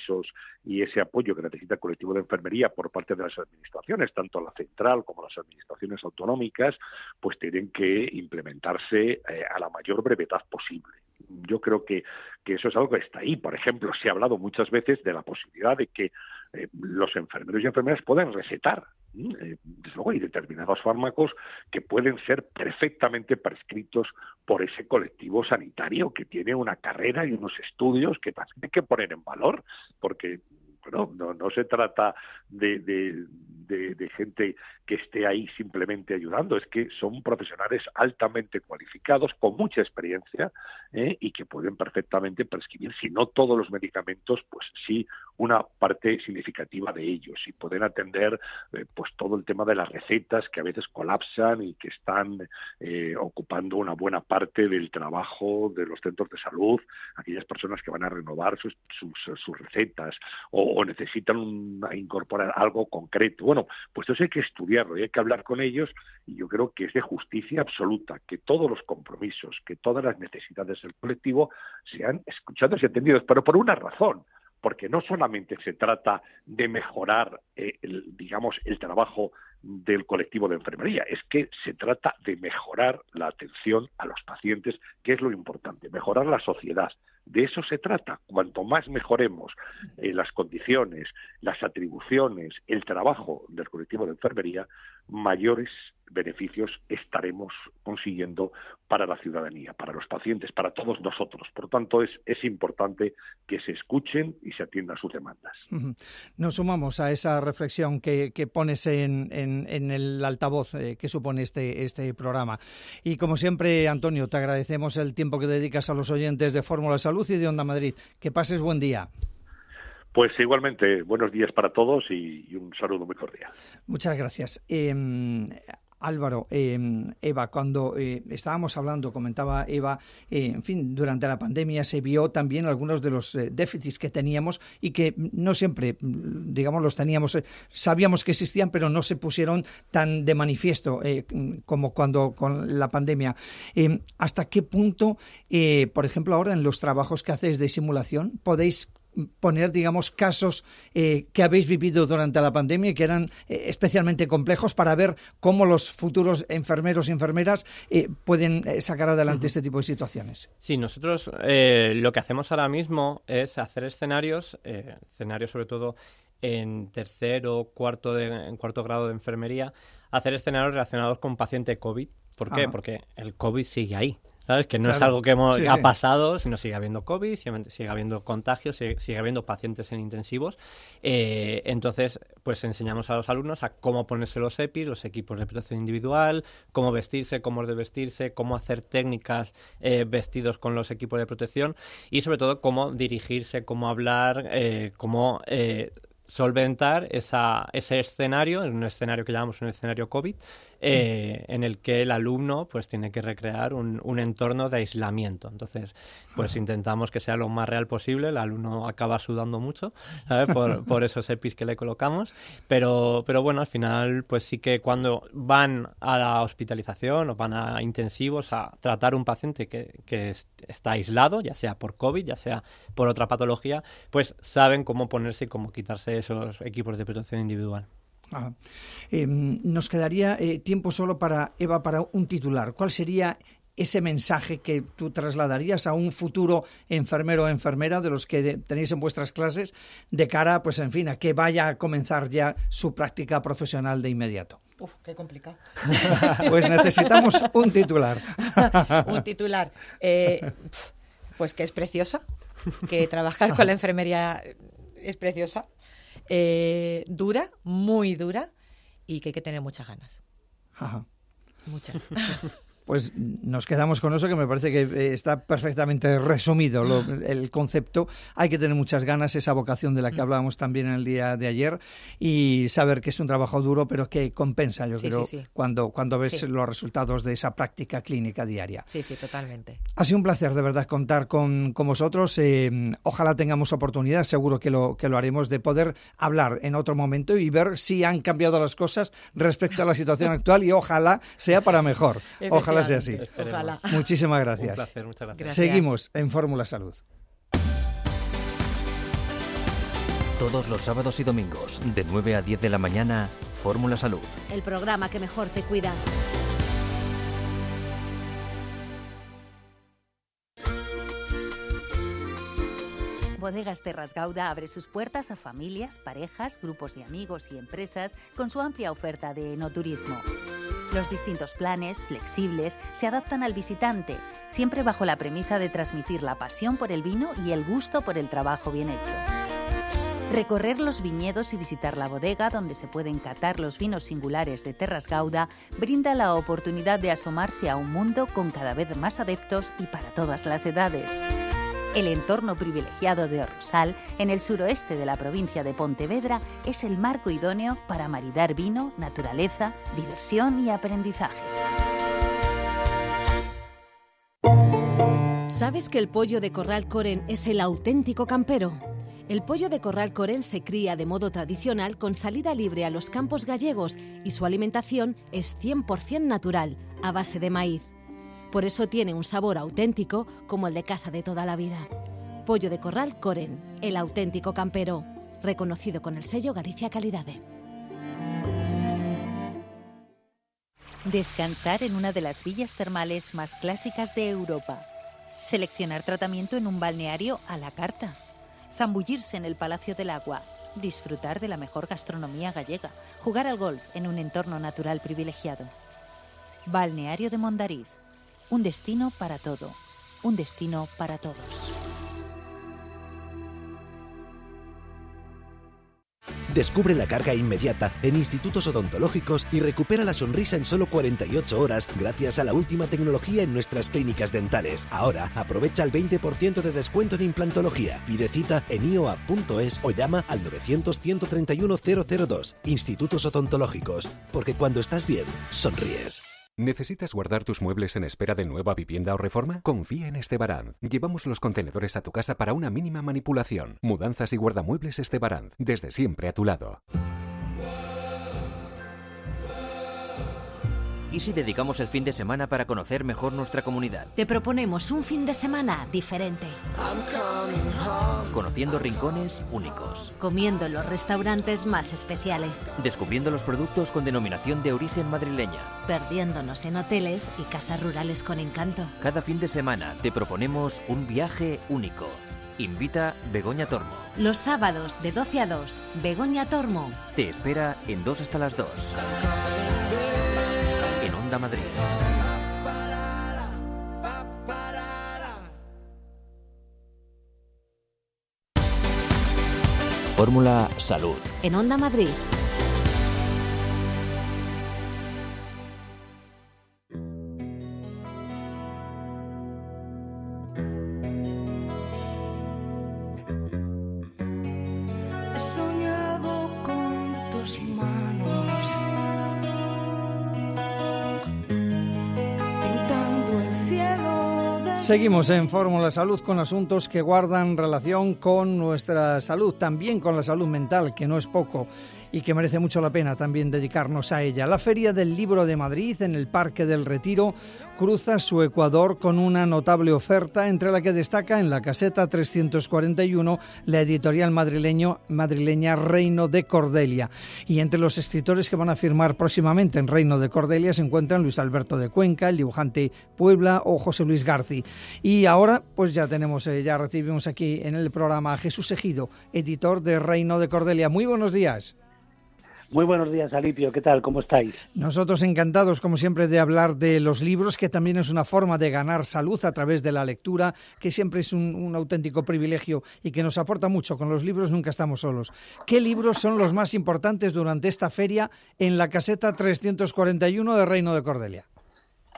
y ese apoyo que necesita el colectivo de enfermería por parte de las administraciones, tanto la central como las administraciones autonómicas, pues tienen que implementarse eh, a la mayor brevedad posible. Yo creo que, que eso es algo que está ahí. Por ejemplo, se ha hablado muchas veces de la posibilidad de que eh, los enfermeros y enfermeras puedan recetar. Eh, desde luego hay determinados fármacos que pueden ser perfectamente prescritos por ese colectivo sanitario que tiene una carrera y unos estudios que también hay que poner en valor, porque bueno, no, no se trata de, de, de, de gente que esté ahí simplemente ayudando, es que son profesionales altamente cualificados, con mucha experiencia, ¿eh? y que pueden perfectamente prescribir, si no todos los medicamentos, pues sí una parte significativa de ellos, y pueden atender eh, pues todo el tema de las recetas que a veces colapsan y que están eh, ocupando una buena parte del trabajo de los centros de salud, aquellas personas que van a renovar sus, sus, sus recetas o o necesitan un, incorporar algo concreto. Bueno, pues eso hay que estudiarlo y hay que hablar con ellos, y yo creo que es de justicia absoluta que todos los compromisos, que todas las necesidades del colectivo sean escuchados y atendidos, pero por una razón, porque no solamente se trata de mejorar, eh, el, digamos, el trabajo del colectivo de enfermería, es que se trata de mejorar la atención a los pacientes, que es lo importante, mejorar la sociedad. De eso se trata. Cuanto más mejoremos eh, las condiciones, las atribuciones, el trabajo del colectivo de enfermería, mayores beneficios estaremos consiguiendo para la ciudadanía, para los pacientes, para todos nosotros. Por tanto, es, es importante que se escuchen y se atiendan sus demandas. Nos sumamos a esa reflexión que, que pones en, en, en el altavoz eh, que supone este, este programa. Y como siempre, Antonio, te agradecemos el tiempo que dedicas a los oyentes de Fórmula Salud y de Onda Madrid. Que pases buen día. Pues igualmente, buenos días para todos y, y un saludo muy cordial. Muchas gracias. Eh, Álvaro, eh, Eva, cuando eh, estábamos hablando, comentaba Eva, eh, en fin, durante la pandemia se vio también algunos de los eh, déficits que teníamos y que no siempre, digamos, los teníamos, eh, sabíamos que existían, pero no se pusieron tan de manifiesto eh, como cuando con la pandemia. Eh, ¿Hasta qué punto, eh, por ejemplo, ahora en los trabajos que hacéis de simulación, podéis poner, digamos, casos eh, que habéis vivido durante la pandemia y que eran eh, especialmente complejos para ver cómo los futuros enfermeros y enfermeras eh, pueden eh, sacar adelante uh-huh. este tipo de situaciones? Sí, nosotros eh, lo que hacemos ahora mismo es hacer escenarios, eh, escenarios sobre todo en tercer o cuarto, de, en cuarto grado de enfermería, hacer escenarios relacionados con paciente COVID. ¿Por qué? Ajá. Porque el COVID sigue ahí. ¿Sabes? Que no claro. es algo que hemos, sí, ha sí. pasado, sino sigue habiendo COVID, sigue, sigue habiendo contagios, sigue, sigue habiendo pacientes en intensivos. Eh, entonces, pues enseñamos a los alumnos a cómo ponerse los E P I, los equipos de protección individual, cómo vestirse, cómo de vestirse, cómo hacer técnicas eh, vestidos con los equipos de protección y sobre todo cómo dirigirse, cómo hablar, eh, cómo eh, solventar esa, ese escenario, un escenario que llamamos un escenario COVID, eh, en el que el alumno pues tiene que recrear un, un entorno de aislamiento. Entonces, pues intentamos que sea lo más real posible. El alumno acaba sudando mucho, ¿sabes? Por, por esos E P Is que le colocamos, pero, pero bueno, al final pues sí que cuando van a la hospitalización o van a intensivos a tratar un paciente que, que está aislado, ya sea por COVID, ya sea por otra patología, pues saben cómo ponerse y cómo quitarse esos equipos de protección individual. Ah, eh, nos quedaría eh, tiempo solo para, Eva, para un titular. ¿Cuál sería ese mensaje que tú trasladarías a un futuro enfermero o enfermera de los que de, tenéis en vuestras clases de cara, pues en fin, a que vaya a comenzar ya su práctica profesional de inmediato? Uf, qué complicado. Pues necesitamos un titular. Un titular. Eh, pues que es preciosa, que trabajar con la enfermería es preciosa. Eh, dura, muy dura, y que hay que tener muchas ganas. Ajá. Muchas. pues nos quedamos con eso, que me parece que está perfectamente resumido lo, el concepto. Hay que tener muchas ganas, esa vocación de la que hablábamos también en el día de ayer, y saber que es un trabajo duro, pero que compensa, yo sí, creo, sí, sí. cuando cuando ves sí. los resultados de esa práctica clínica diaria. Sí, sí, totalmente. Ha sido un placer, de verdad, contar con, con vosotros. Eh, ojalá tengamos oportunidad, seguro que lo, que lo haremos, de poder hablar en otro momento y ver si han cambiado las cosas respecto a la situación actual, y ojalá sea para mejor. Ojalá sea así. Ojalá. Muchísimas gracias. Un placer, muchas gracias. Gracias. Seguimos en Fórmula Salud. Todos los sábados y domingos, de nueve a diez de la mañana, Fórmula Salud. El programa que mejor te cuida. Bodegas Terras Gauda abre sus puertas a familias, parejas, grupos de amigos y empresas con su amplia oferta de enoturismo. Los distintos planes, flexibles, se adaptan al visitante, siempre bajo la premisa de transmitir la pasión por el vino y el gusto por el trabajo bien hecho. Recorrer los viñedos y visitar la bodega donde se pueden catar los vinos singulares de Terras Gauda brinda la oportunidad de asomarse a un mundo con cada vez más adeptos y para todas las edades. El entorno privilegiado de Rosal, en el suroeste de la provincia de Pontevedra, es el marco idóneo para maridar vino, naturaleza, diversión y aprendizaje. ¿Sabes que el pollo de Corral Coren es el auténtico campero? El pollo de Corral Coren se cría de modo tradicional con salida libre a los campos gallegos y su alimentación es cien por ciento natural, a base de maíz. Por eso tiene un sabor auténtico como el de casa de toda la vida. Pollo de Corral Coren, el auténtico campero, reconocido con el sello Galicia Calidade. Descansar en una de las villas termales más clásicas de Europa. Seleccionar tratamiento en un balneario a la carta. Zambullirse en el Palacio del Agua. Disfrutar de la mejor gastronomía gallega. Jugar al golf en un entorno natural privilegiado. Balneario de Mondariz. Un destino para todo, un destino para todos. Descubre la carga inmediata en institutos odontológicos y recupera la sonrisa en solo cuarenta y ocho horas gracias a la última tecnología en nuestras clínicas dentales. Ahora aprovecha el veinte por ciento de descuento en implantología. Pide cita en i o a punto es o llama al novecientos, ciento treinta y uno, cero cero dos. Institutos odontológicos, porque cuando estás bien, sonríes. ¿Necesitas guardar tus muebles en espera de nueva vivienda o reforma? Confía en Estebaranz. Llevamos los contenedores a tu casa para una mínima manipulación. Mudanzas y guardamuebles Estebaranz. Desde siempre a tu lado. ¿Y si dedicamos el fin de semana para conocer mejor nuestra comunidad? Te proponemos un fin de semana diferente. Conociendo rincones únicos. Comiendo en los restaurantes más especiales. Descubriendo los productos con denominación de origen madrileña. Perdiéndonos en hoteles y casas rurales con encanto. Cada fin de semana te proponemos un viaje único. Invita Begoña Tormo. Los sábados de doce a dos, Begoña Tormo te espera en dos hasta las dos. En Onda Madrid. Fórmula Salud. En Onda Madrid. He soñado con tus manos, pintando el cielo de... Seguimos en Fórmula Salud con asuntos que guardan relación con nuestra salud, también con la salud mental, que no es poco y que merece mucho la pena también dedicarnos a ella. La Feria del Libro de Madrid, en el Parque del Retiro, cruza su ecuador con una notable oferta, entre la que destaca en la caseta trescientos cuarenta y uno la editorial madrileño, madrileña Reino de Cordelia. Y entre los escritores que van a firmar próximamente en Reino de Cordelia se encuentran Luis Alberto de Cuenca, el dibujante Puebla o José Luis Garci. Y ahora pues ya tenemos, eh, ya recibimos aquí en el programa a Jesús Ejido, editor de Reino de Cordelia. Muy buenos días. Muy buenos días, Alipio. ¿Qué tal? ¿Cómo estáis? Nosotros encantados, como siempre, de hablar de los libros, que también es una forma de ganar salud a través de la lectura, que siempre es un, un auténtico privilegio y que nos aporta mucho. Con los libros nunca estamos solos. ¿Qué libros son los más importantes durante esta feria en la caseta trescientos cuarenta y uno de Reino de Cordelia?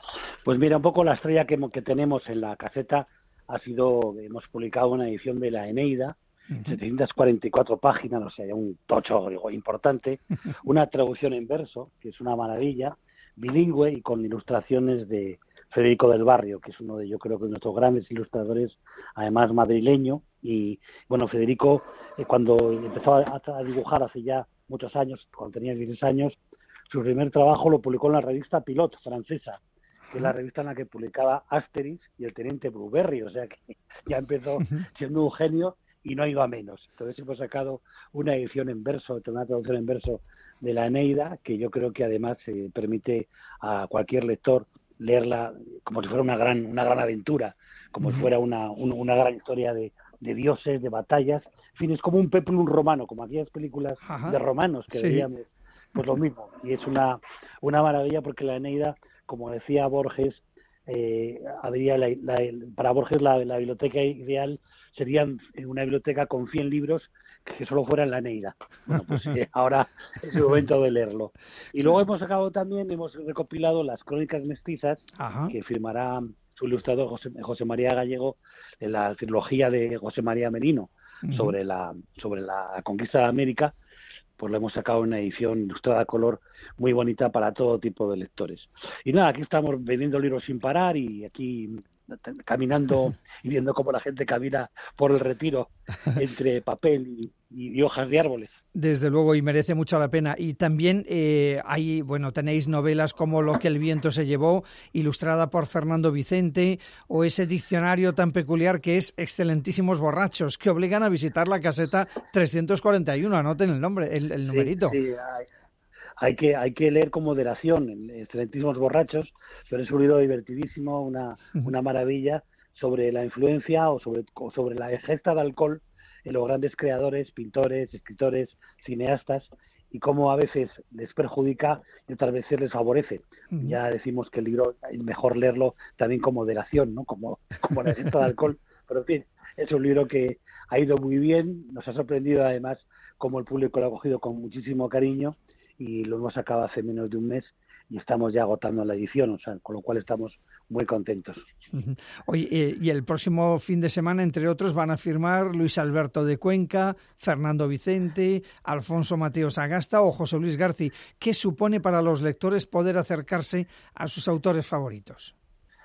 Pues mira, un poco la estrella que, que tenemos en la caseta ha sido, hemos publicado una edición de la Eneida, uh-huh. setecientas cuarenta y cuatro páginas, o sea, un tocho importante, una traducción en verso, que es una maravilla, bilingüe y con ilustraciones de Federico del Barrio, que es uno de, yo creo que nuestros grandes ilustradores, además madrileño. Y bueno, Federico, eh, cuando empezó a, a dibujar hace ya muchos años, cuando tenía dieciséis años, su primer trabajo lo publicó en la revista Pilot, francesa, que es la revista en la que publicaba Asterix y el Teniente Blueberry, o sea que ya empezó siendo un genio y no ha ido a menos. Entonces hemos sacado una edición en verso, una traducción en verso de la Eneida, que yo creo que además eh, permite a cualquier lector leerla como si fuera una gran una gran aventura, como uh-huh. si fuera una, una, una gran historia de, de dioses, de batallas. En fin, es como un peplum romano, como aquellas películas Ajá. de romanos que sí. veíamos, pues lo mismo. Y es una, una maravilla porque la Eneida, como decía Borges, eh, habría la, la, para Borges la, la biblioteca ideal sería una biblioteca con cien libros que solo fuera en la Eneida. Bueno, pues eh, ahora es el momento de leerlo. Y luego hemos sacado también, hemos recopilado las Crónicas Mestizas, Ajá. que firmará su ilustrador José, José María Gallego, en la trilogía de José María Merino, uh-huh. sobre la sobre la conquista de América. Pues lo hemos sacado en una edición ilustrada a color muy bonita para todo tipo de lectores. Y nada, aquí estamos vendiendo libros sin parar y aquí caminando y viendo cómo la gente camina por el Retiro entre papel y, y, y hojas de árboles. Desde luego, y merece mucho la pena. Y también eh, hay, bueno, tenéis novelas como Lo que el viento se llevó, ilustrada por Fernando Vicente, o ese diccionario tan peculiar que es Excelentísimos Borrachos, que obligan a visitar la caseta trescientos cuarenta y uno. Anoten el nombre, el, el numerito. Sí, sí, hay, hay que hay que leer con moderación Excelentísimos Borrachos, pero es un libro divertidísimo, una, una maravilla sobre la influencia o sobre, o sobre la ingesta de alcohol en los grandes creadores, pintores, escritores, cineastas, y cómo a veces les perjudica y otras veces les favorece. Uh-huh. Ya decimos que el libro es mejor leerlo también con moderación, ¿no? Como, como la ingesta de alcohol, pero en fin, es un libro que ha ido muy bien, nos ha sorprendido además cómo el público lo ha cogido con muchísimo cariño, y lo hemos sacado hace menos de un mes y estamos ya agotando la edición, o sea, con lo cual estamos muy contentos. Uh-huh. Oye, eh, y el próximo fin de semana, entre otros, van a firmar Luis Alberto de Cuenca, Fernando Vicente, Alfonso Mateo Sagasta o José Luis García. ¿Qué supone para los lectores poder acercarse a sus autores favoritos?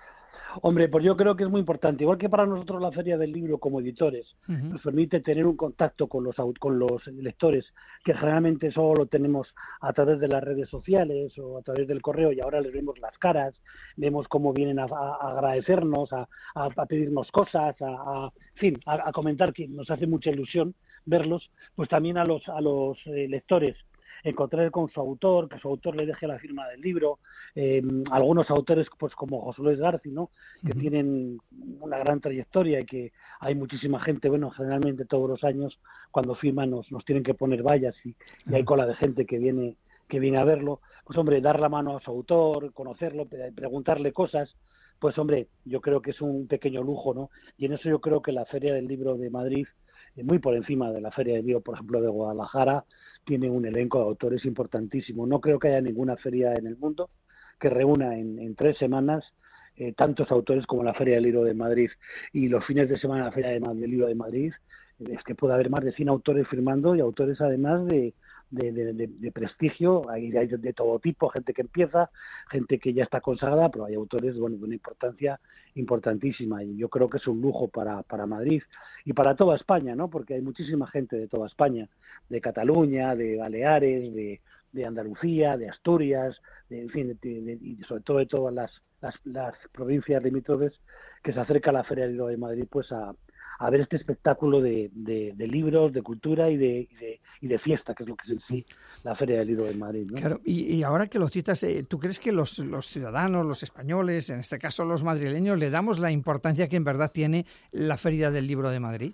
Hombre, pues yo creo que es muy importante. Igual que para nosotros la Feria del Libro como editores uh-huh. nos permite tener un contacto con los con los lectores, que generalmente solo lo tenemos a través de las redes sociales o a través del correo, y ahora les vemos las caras, vemos cómo vienen a, a agradecernos, a, a, a pedirnos cosas, a, a en fin, a, a comentar, que nos hace mucha ilusión verlos. Pues también a los a los eh, lectores encontrar con su autor, que su autor le deje la firma del libro, eh, algunos autores pues como José Luis García, ¿no? que uh-huh. tienen una gran trayectoria y que hay muchísima gente, bueno, generalmente todos los años cuando firman nos, nos tienen que poner vallas y, y hay cola de gente que viene que viene a verlo. Pues hombre, dar la mano a su autor, conocerlo, preguntarle cosas, pues hombre, yo creo que es un pequeño lujo, ¿no? Y en eso yo creo que la Feria del Libro de Madrid, muy por encima de la Feria del Libro, por ejemplo, de Guadalajara, tiene un elenco de autores importantísimo. No creo que haya ninguna feria en el mundo que reúna en, en tres semanas eh, tantos autores como la Feria del Libro de Madrid. Y los fines de semana la Feria del Libro de Madrid, es que puede haber más de cien autores firmando, y autores además de, de, de, de, de prestigio. Hay, hay de, de todo tipo, gente que empieza, gente que ya está consagrada, pero hay autores, bueno, de una importancia importantísima, y yo creo que es un lujo para, para Madrid y para toda España, ¿no? Porque hay muchísima gente de toda España, de Cataluña, de Baleares, de, de Andalucía, de Asturias, de, en fin, de, de, y sobre todo de todas las, las, las provincias limítrofes, que se acerca a la Feria del Libro de Madrid pues a, a ver este espectáculo de, de, de libros, de cultura y de, y de y de fiesta, que es lo que es en sí la Feria del Libro de Madrid, ¿no? Claro, y, y ahora que lo citas, eh, ¿tú crees que los, los ciudadanos, los españoles, en este caso los madrileños, le damos la importancia que en verdad tiene la Feria del Libro de Madrid?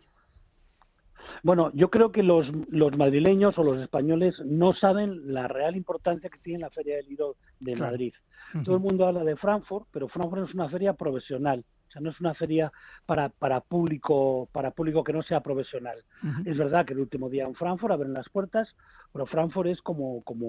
Bueno, yo creo que los, los madrileños o los españoles no saben la real importancia que tiene la Feria del Libro de claro. Madrid. Uh-huh. Todo el mundo habla de Frankfurt, pero Frankfurt es una feria profesional. O sea, no es una feria para para público para público que no sea profesional. Uh-huh. Es verdad que el último día en Frankfurt abren las puertas, pero Frankfurt es como como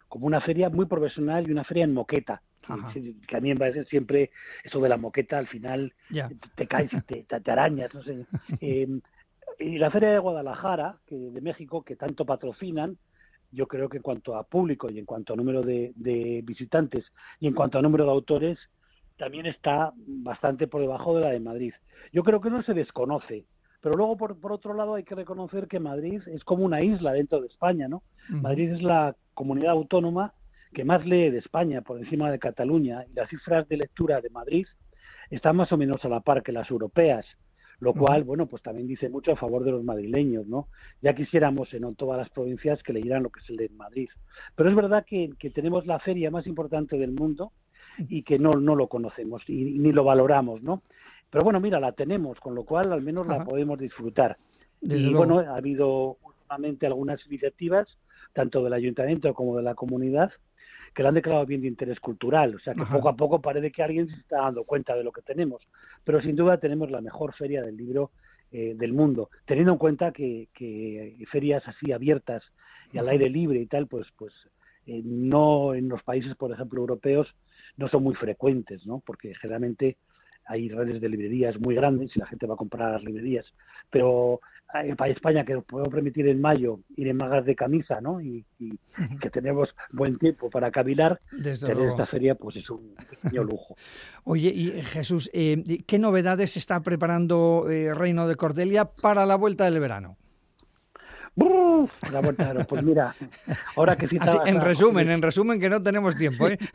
como una feria muy profesional y una feria en moqueta. Que, que a mí me parece siempre eso de la moqueta, al final ya. te, te caes y te, te, te arañas, no sé. Eh, y la feria de Guadalajara, que de México, que tanto patrocinan, yo creo que en cuanto a público y en cuanto a número de, de visitantes y en cuanto a número de autores, también está bastante por debajo de la de Madrid. Yo creo que no se desconoce, pero luego por, por otro lado hay que reconocer que Madrid es como una isla dentro de España, ¿no? Uh-huh. Madrid es la comunidad autónoma que más lee de España, por encima de Cataluña, y las cifras de lectura de Madrid están más o menos a la par que las europeas, lo cual, uh-huh. bueno, pues también dice mucho a favor de los madrileños, ¿no? Ya quisiéramos en todas las provincias que leyeran lo que se lee en Madrid. Pero es verdad que, que tenemos la feria más importante del mundo y que no, no lo conocemos y, y ni lo valoramos, ¿no? Pero bueno, mira, la tenemos, con lo cual al menos Ajá. la podemos disfrutar. Desde y luego. Bueno, ha habido últimamente algunas iniciativas, tanto del ayuntamiento como de la comunidad, que la han declarado bien de interés cultural, o sea que Ajá. poco a poco parece que alguien se está dando cuenta de lo que tenemos, pero sin duda tenemos la mejor feria del libro eh, del mundo, teniendo en cuenta que, que ferias así abiertas y al aire libre y tal, pues pues eh, no en los países, por ejemplo, europeos, no son muy frecuentes, ¿no? Porque generalmente hay redes de librerías muy grandes y la gente va a comprar a las librerías, pero para España, que nos podemos permitir en mayo ir en mangas de camisa, ¿no? Y, y uh-huh. que tenemos buen tiempo para cavilar, Desde tener luego. esta feria pues es un pequeño lujo. Oye, y Jesús, eh, ¿qué novedades está preparando eh, Reino de Cordelia para la vuelta del verano? ¡Uf! La vuelta del verano, pues mira, ahora que citabas... Así, en a resumen, José... en resumen, que no tenemos tiempo, ¿eh?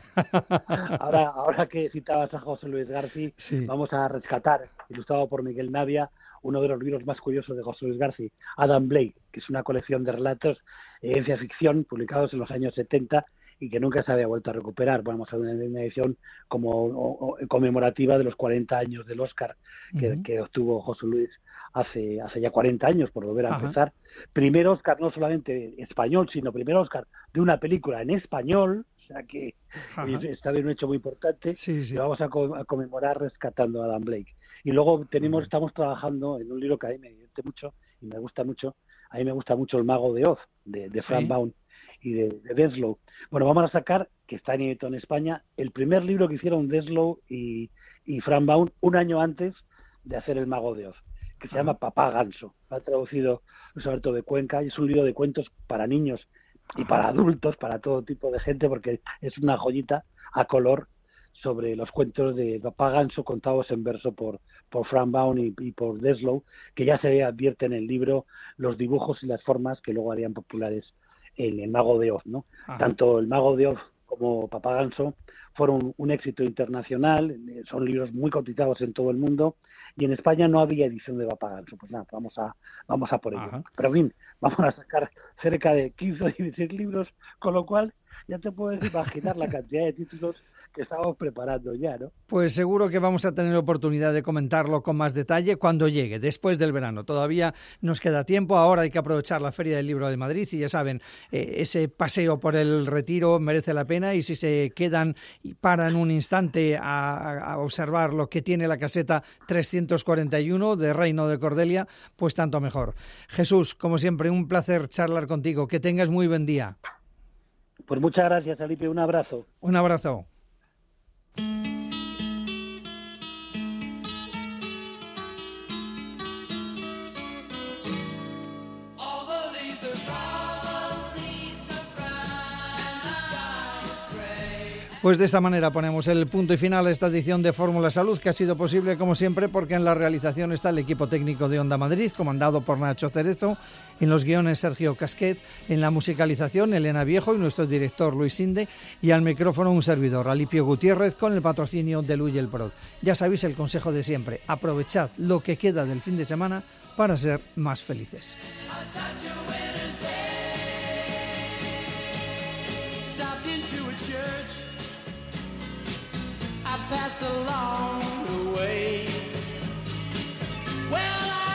ahora, ahora que citabas a José Luis García, sí. vamos a rescatar, ilustrado por Miguel Navia, uno de los libros más curiosos de José Luis García, Adam Blake, que es una colección de relatos de ciencia ficción publicados en los años setenta y que nunca se había vuelto a recuperar. Bueno, vamos a ver una edición como o, o, conmemorativa de los cuarenta años del Oscar que, uh-huh. que obtuvo José Luis hace, hace ya cuarenta años, por volver a Ajá. empezar. Primer Oscar no solamente español, sino primer Oscar de una película en español, o sea que Ajá. está bien un hecho muy importante. Sí, sí. Lo vamos a, co- a conmemorar rescatando a Adam Blake. Y luego tenemos, estamos trabajando en un libro que a mí me divierte mucho y me gusta mucho. A mí me gusta mucho El Mago de Oz, de, de Frank ¿Sí? Baum y de, de Denslow. Bueno, vamos a sacar, que está inédito en España, el primer libro que hicieron Denslow y, y Frank Baum un año antes de hacer El Mago de Oz, que se ah. llama Papá Ganso. Lo ha traducido Luis Alberto de Cuenca y es un libro de cuentos para niños y para adultos, para todo tipo de gente, porque es una joyita a color sobre los cuentos de Papá Ganso contados en verso por, por Frank Baum y, y por Denslow, que ya se advierte en el libro los dibujos y las formas que luego harían populares en El Mago de Oz, ¿no? Ajá. Tanto El Mago de Oz como Papá Ganso fueron un éxito internacional, son libros muy cotizados en todo el mundo, y en España no había edición de Papá Ganso. Pues nada, vamos a, vamos a por ello. Ajá. Pero bien, vamos a sacar cerca de quince o dieciséis libros, con lo cual ya te puedes imaginar la cantidad de títulos que estamos preparando ya, ¿no? Pues seguro que vamos a tener oportunidad de comentarlo con más detalle cuando llegue, después del verano. Todavía nos queda tiempo, ahora hay que aprovechar la Feria del Libro de Madrid y ya saben, eh, ese paseo por el Retiro merece la pena y si se quedan y paran un instante a, a observar lo que tiene la caseta trescientos cuarenta y uno de Reino de Cordelia, pues tanto mejor. Jesús, como siempre, un placer charlar contigo, que tengas muy buen día. Pues muchas gracias, Alipe, un abrazo. Un abrazo. Pues de esta manera ponemos el punto y final a esta edición de Fórmula Salud, que ha sido posible, como siempre, porque en la realización está el equipo técnico de Onda Madrid, comandado por Nacho Cerezo, en los guiones Sergio Casquet, en la musicalización Elena Viejo y nuestro director Luis Sinde, y al micrófono un servidor, Alipio Gutiérrez, con el patrocinio de Luy el Prod. Ya sabéis el consejo de siempre, aprovechad lo que queda del fin de semana para ser más felices. Passed along the way. Well, I